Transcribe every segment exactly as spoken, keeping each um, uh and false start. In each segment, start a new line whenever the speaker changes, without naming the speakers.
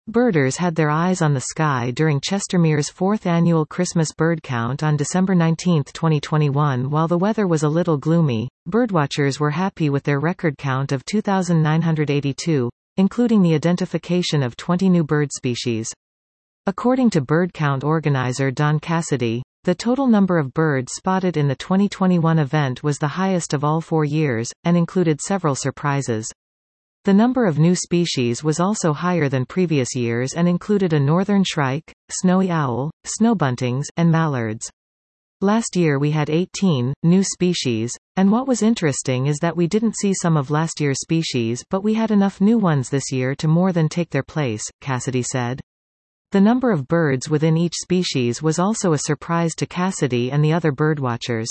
Birders had their eyes on the sky during Chestermere's fourth annual Christmas bird count on December nineteenth twenty twenty-one. While the weather was a little gloomy, birdwatchers were happy with their record count of two thousand nine hundred eighty-two, including the identification of twenty new bird species. According to bird count organizer Don Cassidy, the total number of birds spotted in the twenty twenty-one event was the highest of all four years, and included several surprises. The number of new species was also higher than previous years and included a northern shrike, snowy owl, snowbuntings, and mallards. Last year we had eighteen new species, and what was interesting is that we didn't see some of last year's species, but we had enough new ones this year to more than take their place, Cassidy said. The number of birds within each species was also a surprise to Cassidy and the other birdwatchers.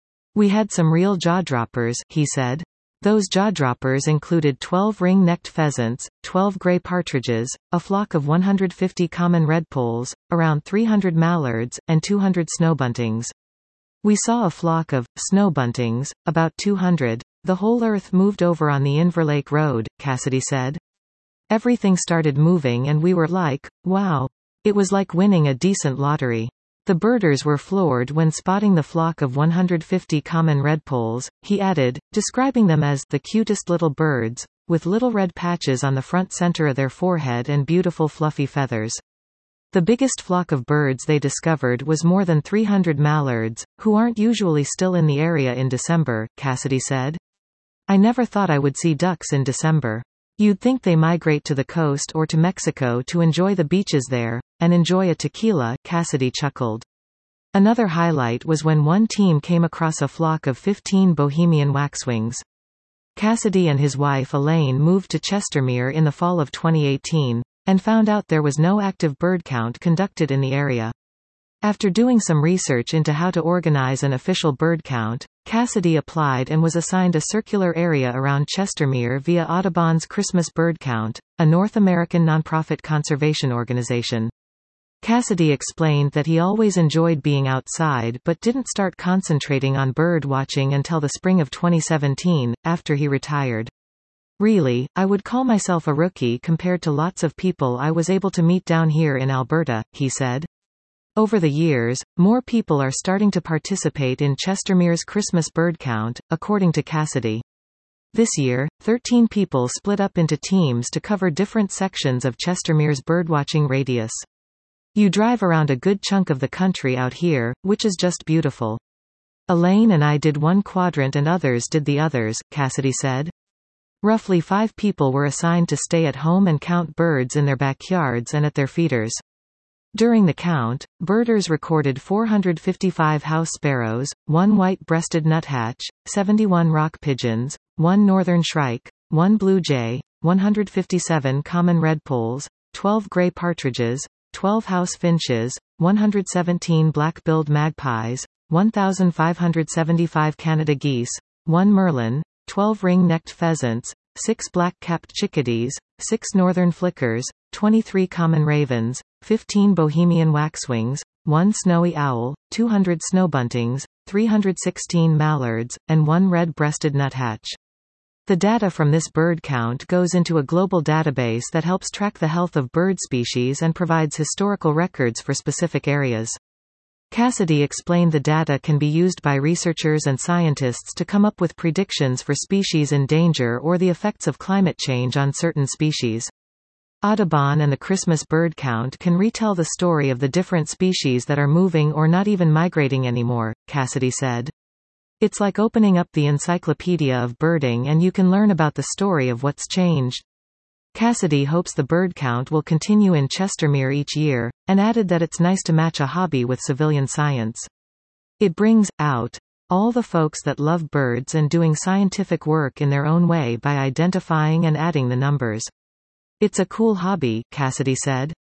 We had some real jaw-droppers, he said. Those jaw-droppers included twelve ring-necked pheasants, twelve gray partridges, a flock of one hundred fifty common redpolls, around three hundred mallards, and two hundred snowbuntings. We saw a flock of snowbuntings, about two hundred. The whole earth moved over on the Inverlake Road, Cassidy said. Everything started moving and we were like, wow. It was like winning a decent lottery. The birders were floored when spotting the flock of one hundred fifty common redpolls, he added, describing them as the cutest little birds, with little red patches on the front center of their forehead and beautiful fluffy feathers. The biggest flock of birds they discovered was more than three hundred mallards, who aren't usually still in the area in December, Cassidy said. I never thought I would see ducks in December. You'd think they migrate to the coast or to Mexico to enjoy the beaches there, and enjoy a tequila, Cassidy chuckled. Another highlight was when one team came across a flock of fifteen Bohemian waxwings. Cassidy and his wife Elaine moved to Chestermere in the fall of twenty eighteen, and found out there was no active bird count conducted in the area. After doing some research into how to organize an official bird count, Cassidy applied and was assigned a circular area around Chestermere via Audubon's Christmas Bird Count, a North American nonprofit conservation organization. Cassidy explained that he always enjoyed being outside but didn't start concentrating on bird watching until the spring of twenty seventeen, after he retired. Really, I would call myself a rookie compared to lots of people I was able to meet down here in Alberta, he said. Over the years, more people are starting to participate in Chestermere's Christmas bird count, according to Cassidy. This year, thirteen people split up into teams to cover different sections of Chestermere's birdwatching radius. You drive around a good chunk of the country out here, which is just beautiful. Elaine and I did one quadrant and others did the others, Cassidy said. Roughly five people were assigned to stay at home and count birds in their backyards and at their feeders. During the count, birders recorded four hundred fifty-five house sparrows, one white-breasted nuthatch, seventy-one rock pigeons, one northern shrike, one blue jay, one hundred fifty-seven common redpolls, twelve gray partridges, twelve house finches, one hundred seventeen black-billed magpies, one thousand five hundred seventy-five Canada geese, one merlin, twelve ring-necked pheasants, six black-capped chickadees, six northern flickers, twenty-three common ravens, fifteen Bohemian waxwings, one snowy owl, two hundred snowbuntings, three hundred sixteen mallards, and one red-breasted nuthatch. The data from this bird count goes into a global database that helps track the health of bird species and provides historical records for specific areas. Cassidy explained the data can be used by researchers and scientists to come up with predictions for species in danger or the effects of climate change on certain species. Audubon and the Christmas bird count can retell the story of the different species that are moving or not even migrating anymore, Cassidy said. It's like opening up the encyclopedia of birding and you can learn about the story of what's changed. Cassidy hopes the bird count will continue in Chestermere each year, and added that it's nice to match a hobby with civilian science. It brings out all the folks that love birds and doing scientific work in their own way by identifying and adding the numbers. It's a cool hobby, Cassidy said.